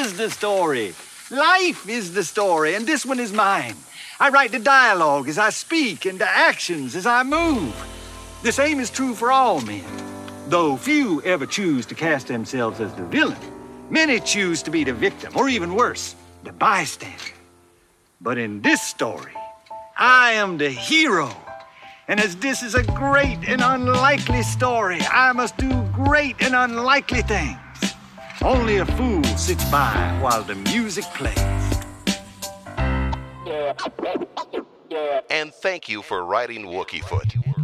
is the story. Life is the story, and this one is mine. I write the dialogue as I speak and the actions as I move. The same is true for all men. Though few ever choose to cast themselves as the villain, many choose to be the victim, or even worse, the bystander. But in this story, I am the hero. And as this is a great and unlikely story, I must do great and unlikely things. Only a fool sits by while the music plays. And thank you for writing Wookiefoot.